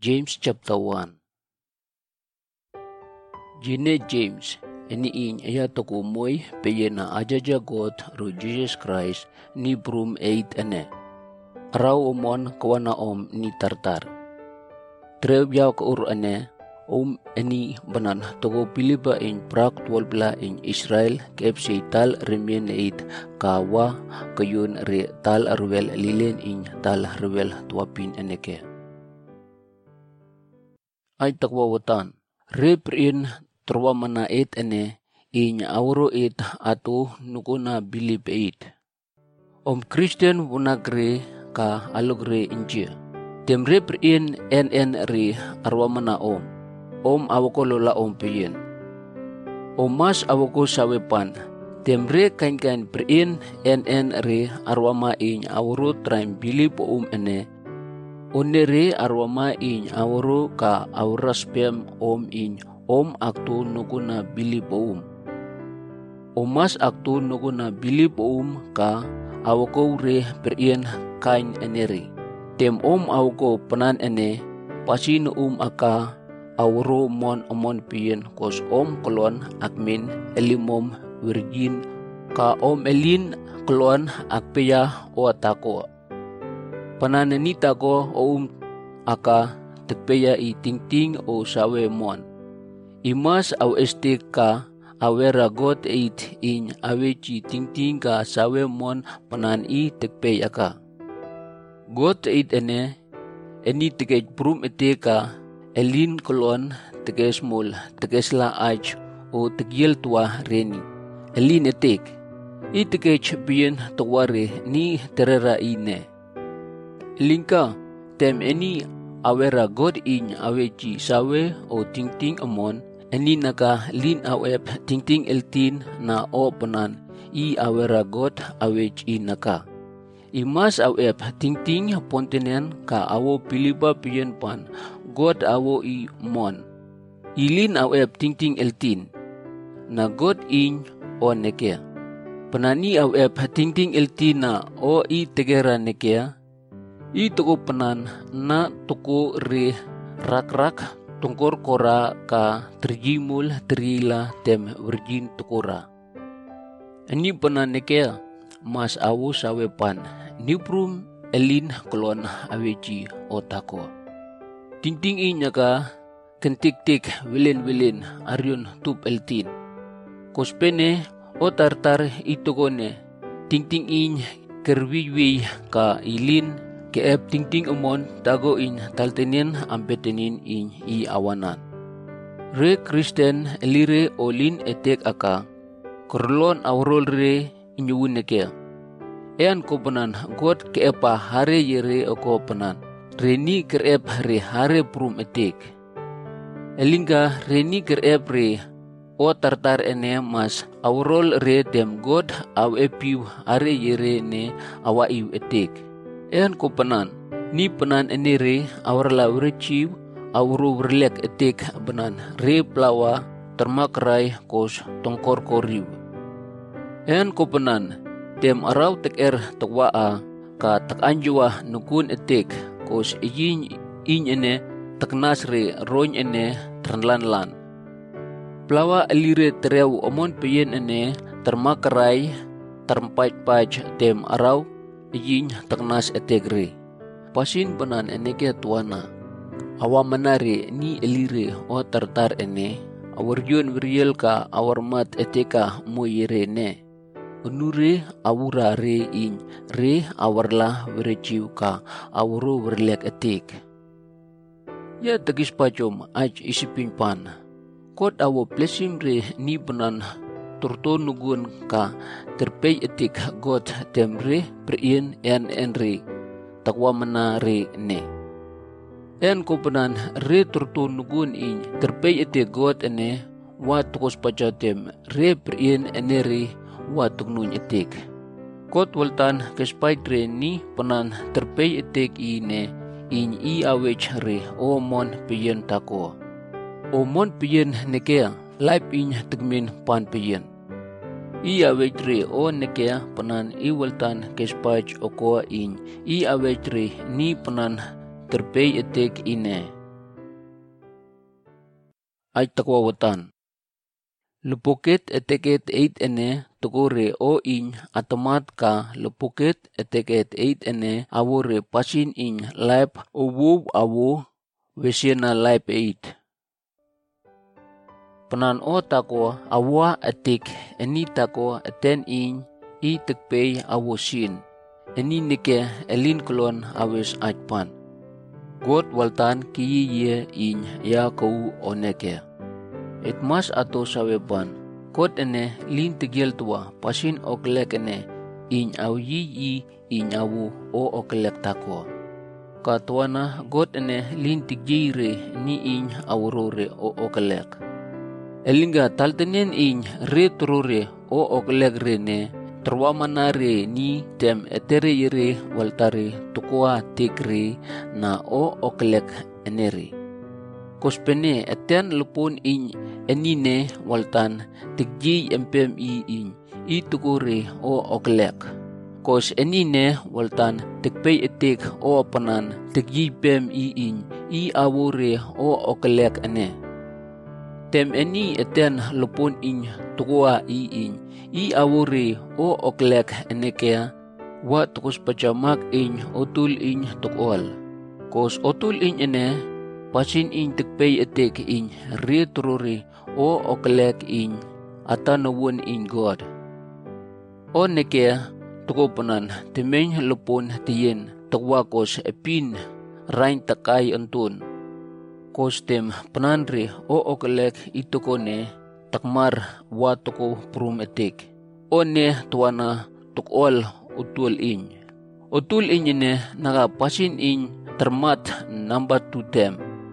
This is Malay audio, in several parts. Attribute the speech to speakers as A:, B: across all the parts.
A: James chapter 1. Jine James, ini aya toko moy peyena ajaja God ru Jesus Christ ni brum 8 ene. Araw umon kawana ni tartar. Trebyaw ka ur ene, eni banan toko piliba in prak 12 in Israel KFC tal remien 8 kawa kayun re tal arwel lilen in tal arwel tuapin eneke. Ay takwawatan, reprin terwa mana 8 ene, inya awro 8 atu nukuna bilib 8. Christian wunagre ka alogre injia. Tem reprin en re arwa mana awako lola piyin. Mas awako sawepan, tem re kain prin en re arwa ma inya awro traim bilib ene, onere arwama in awro ka awraspem in aktu nuguna bilib mas aktu nuguna bilib ka awako re perien kain eneri. Tem awako penan ene pasin aka awro mon pien kos kolon akmin elimom virgin ka elin kolon akpeya o atako. Panananita ko aka tepeya tingting o sawe mon. Imas aw este ka awera got 8 in awechi tingting ka sawe mon panan tepeya ka. Got 8 eni tegej brum ete ka elin kolon teges mul tegesla aj o tegiel tua reni. Elin etek itegej bien taware ni terera ine. Lingka, tem eni awera God in awechi sawe o tingting amon, eni naka lin awep tingting eltin na o panan, awera God awechi naka. Imas awep tingting pontenen ka awo piliba piyen pan, God awo mon. Ilin awep tingting eltin, na God in o nekea. Panani awep tingting eltin na o tegera nekea, toko penan na toko re rak tungkor kora ka terjimul terila tem virgin tokora. Ini penan nekea mas awu sawepan niprum elin kolon aweji otako. Tingting inya ka kentik-tik wilin aryun tup eltin. Kospene o tartar itokone tingting inya kerwiwi ka ilin keep tingting umon tago in taltenin ambetenin in awanan. Re Kristen elire olin etek aka korlon awrol re inyuun neke. Ean ko penan God keepa hare yere oko penan. Reni kerep re hare prum etek. Elingga reni kerep re o tartar ene mas awrol re dem God aw epiu hare yere ne awa iu etek. Ean ko penan, ni penan enere awrala wrechiw awru wrlek etek benan re plawa termakrai kos tongkor koriw. Ean ko penan, tem araw teker takwaa ka takanjwa nukun etek kos in ene taknas re roin ene tranlanlan. Plawa elire terew omon peyen ene termakrai termpaj tem araw yin taknas etegre. Pasin banan eneke tuana. Awa manare ni elire o tartar ene. Awarjun wiriel ka awarmat eteka muyere ne. Unure awura re in re awarla wirechiw ka awuro wirlek etek. Ya tagis pachom aj isipin pan. Kot awo plesim re ni banan turto nugun ka terpey etik God temre prien enre takwa mana re ne. En ko penan re turto nugun in terpey etik God ene wa tukos pacatem re prien enere wa tuknun etik. Kot waltan kespait re ni penan terpey etik ine in awech re o mon pien tako. O mon pien nekea life in tegmin pan piyen. Awechre o nekea penan iwaltan kespach oko in awechre ni penan terpey etek ine. ay takwawatan. Lupukit eteket 8 ene tukure o iny atamat ka lupukit eteket 8 ene awure pasin iny laip uwuw awu wesiena laip 8. Panan o tako awa etik eni tako eten iny I tekpei awu sin. Eni nike elin kolon awes ajpan. God waltan kiyiye iny ya kou oneke. Itmas ato saweban, kot ene lin tigil tua pasin oklek ene iny awyiyi iny awu o oklek tako. Katuana God ene lin tigyire ni iny awurore o oklek. Elinga taltenen iny re turure o oklek re ne terwamanare ni tem etere yere waltare tukua tikri na o oklek eneri. Kospene eten lupon iny enine waltan tigji empem I tukure o oklek. Kos enine waltan tikpei etik o panan tigji pem I awure o oklek ene. Tem eni eten lupon iny tukua I awure o oklek enekea wa tukus pajamak iny otul iny tukol. Kos otul iny ene pasin iny tikpei etik iny re tururi o oklek iny atanawon iny God. O nekea tukopanan timeny lupon tiyen takwakos epin rain takay antun. Kos tem pananre o oklek itukone takmar wa tuko prum etik. O ne tuwana tukol utul iny. Utul iny ne nakapasin iny termat number 2 tem.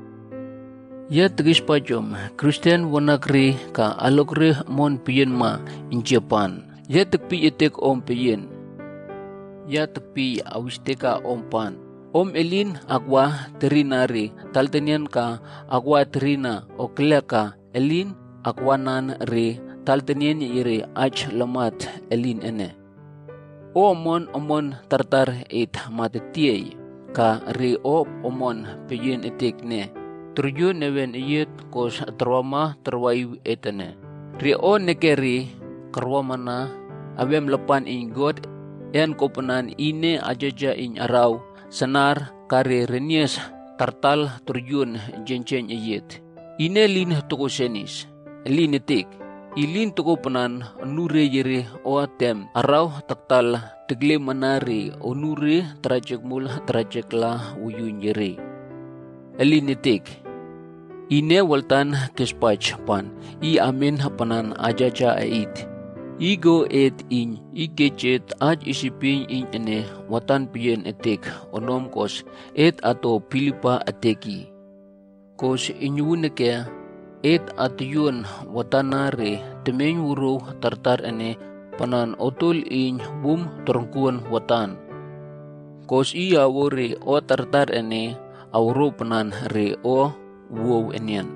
A: Ya tegis pajom, Kristen wanakri ka alokre mon piyen ma in Japan. Ya tekpi etek om piyen. Ya tekpi awisteka om pan. Om elin akwa terinari taltenian ka akwa terina okleka elin akwanan re taltenian ire ach lamat elin ene. O omon tartar it matetiay ka re o omon piyen etek ne. Turyo newen iyet kos terwama terwayu etene. Re o nekeri karwama na awem lepan in God en kopanan ine ajaja in araw sanar kare renies tartal turyun jenchen iyet. Ine lin tuko senis. Lin etik. Ilin tuko panan nure yere o atem araw taktal tegle manari o nure trajek mul trajek la uyun yere. Elin etik. Ine waltan kespach pan I amin hapanan ajaja ait. Igo et in igechet aj isipin in ene watan piyen etek onom kos et ato Pilipa ateki. Kos inyuneke et atiyun watanare temeng wuro tartar ene panan otol in bum terangkuan watan. Kos iya wore o tartar ene awro panan re o wow enian.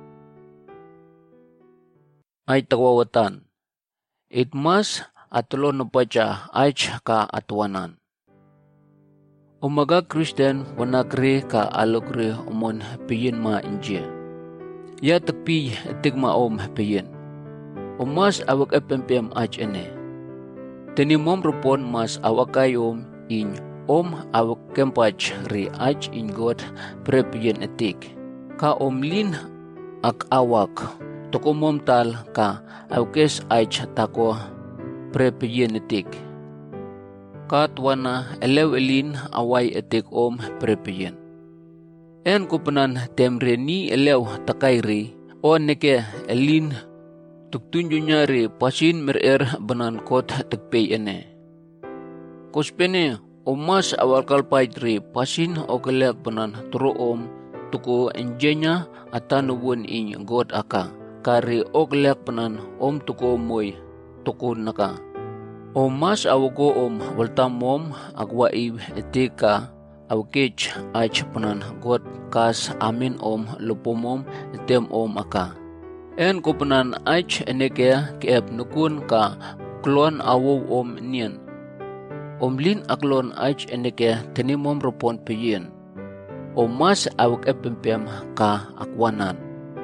A: Ay takwawatan. Itmas atulon napaja ach ka atwanan. Umaga Kristen wanakre ka alokre umon piyen ma inje. Ya tekpi tigma om piyen. Umas awak epempem ach ene. Tenimom rupon mas awakayom in om awak kempach re ach in God prepiyen etik. Ka omlin ak awak tokomom tal ka awkes ach tako prepiyen etik. Ka tuana elew elin away etik om prepiyen. En kupanan temre ni elew takayri o neke elin tuktunyo nyari pasin merer banan kot tekpey ene. Kospene omas awal kalpaydri pasin okelek banan turo om tuko enjenya atanuwon in God aka. Kari oklek panan om tuko moy tuko naka. O mas awago om waltamom agwa iw etika awkech ach panan God kas amin om lupomom etem om aka. En ko panan ach eneke keep nukun ka klon awow om nian. Omlin aklon ach eneke tenimom ropon piyen. O mas awak epempem ka akwanan.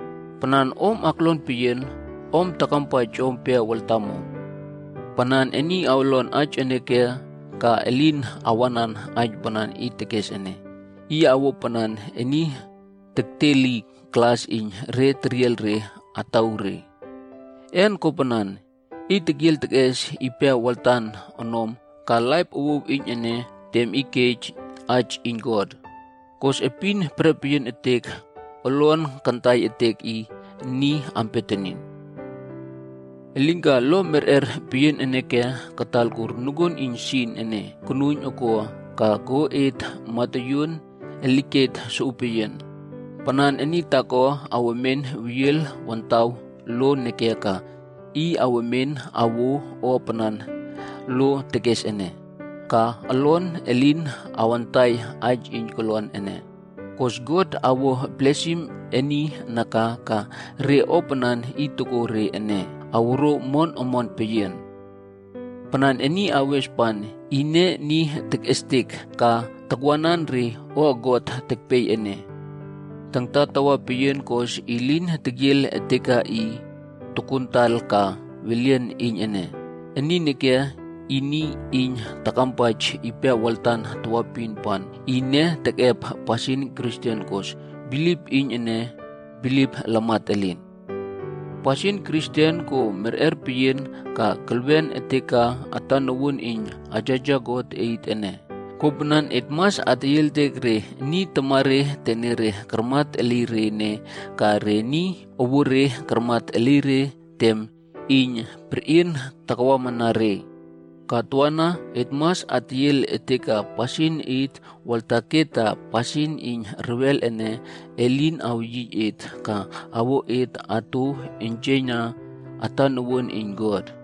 A: Panan om aklon piyen, om takampaj om pia waltamo. Panan eni awlon aj eneke ka elin awanan aj panan itekes ene. Ia awo panan eni tekteli kelas in re triel re atau re. En ko panan itegil tekes ipia waltan onom ka laip uwuw in ene tem ikej aj in God. Kos epin prepien etek olon kantay etek i ni ampetenin. Elingga lo merer piyen eneke katalkur nugon in sin ene kunun oko ka go et matayun eliket suupiyen. Panan eni tako awamen wiel wantaw lo neke ka i awamen awo o panan lo teges ene. Ka alon elin awantay aj in kolon ene. Kos God awo blessim eni naka ka re openan ituko re ene awro mon omon peyen. Panan eni awes pan ine ni tegestik ka takwanan re o God tekpay ene. Tangtatawa peyen kos ilin tegil eteka i tukuntal ka wilien in ene. Eni neke ini in takampaj ipia waltan tuwapin pan ine tekep pasin Christian kos bilip in ene bilip lamat elin. Pasin Christian ko merer piyen ka kelwen eteka atanawun in ajaja God eit ene. Kubnan etmas atayel tegre ni temare tenere kermat elire ne ka re ni obure kermat elire tem in perin takawa manare. Katuana etmas atiyel eteka pasin it waltaketa pasin in rewel ene elin awyi it ka awo it atu enjena atanuwon in God.